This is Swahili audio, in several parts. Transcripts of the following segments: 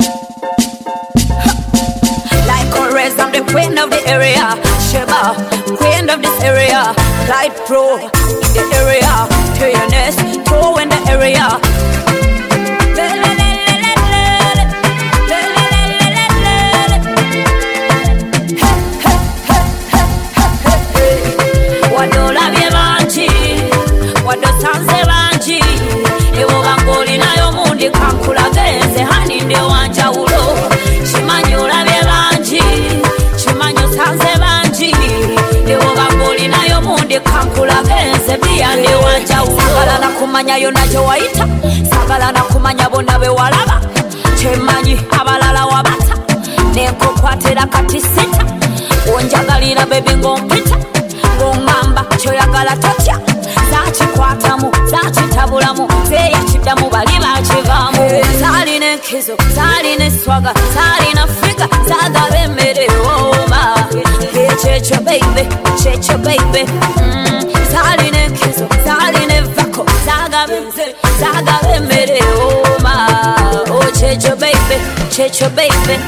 Like always, I'm the queen of the area. Sheba, queen of this area. Light pro in the area. TNS, pro in the area. Wadola byebanji, wadosanze banji. Ewo bangoli nayo mundi kankulagenze hani nde wanjawulo. Chimanyola byebanji, chimanyo sanze banji. Ewo bangoli nayo mundi kankulagenze bya nde wanjawulo. Sagala na kumanya yona gye wayita, sagala na kumanya bonna be walaba. Chemanyi abalala wabata, nenkukwatira kati sita. Onjagalira baby ngompita. Ngamba choyagala totya zachikwatamu zachitabulamu zeyachidamu bali bachivamu zaline kizo zaline swaga zaline figa zagabemere oma checho baby zaline kizo zaline vako zagabemere oma oh checho baby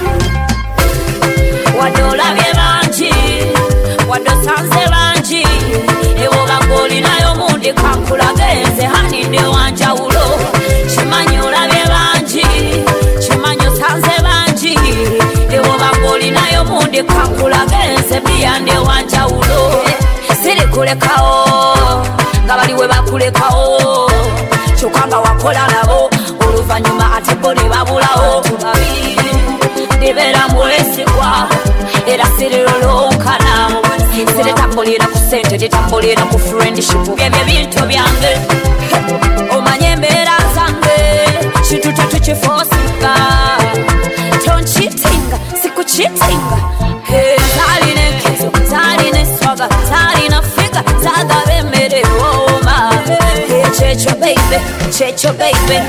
wadola byebanji wadosanze banji ewo bangoli nayo mundi kankulagenze hani nde wanjawulo chimanyola byebanji chimanyo sanze banji ewo bangoli nayo mundi kankulagenze bya nde wanjawulo siri kulekawo nga baliwe bakulekawo kyokanga wakola nabo oluvanyuma ate bo ne babulawo ndibera mwesigwa era sirirolonkana siritambulira ku sente titambulira ku friendship byebyo bintu byange omanye embeera zange kintu tetukifosinga tonchitinga sikuchitinga zaline enkizo zaline swaga zaline figa zagabemere oma checho baby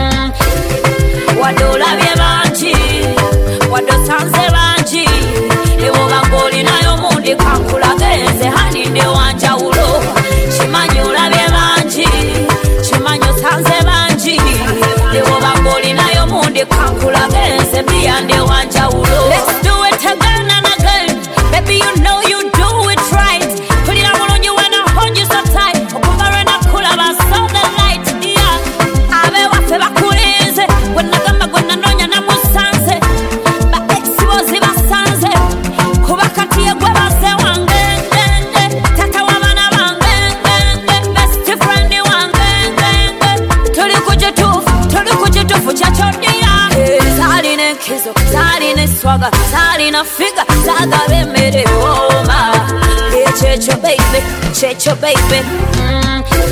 wadola byebanji wadosanze banji ewo bangoli nayo mundi kankulagenze hani nde wanjawulo chimanyola byebanji chimanyo sanze banji ewo bangoli nayo mundi kankulagenze bya nde wanjawulo. Let's do it again and again, baby you know you do it right. Kulira mulungi when I hold you so tight okuvara nakula basaw the light yeah abe wafe bakulize when nagamba gonna nonya na musanze ba exposi basanze kubakati yegwe base wange tata wabana bange best friend wange tuli kujitufu chachodia zaline kizo zaline swaga zaline figa zagabemere oma checho baby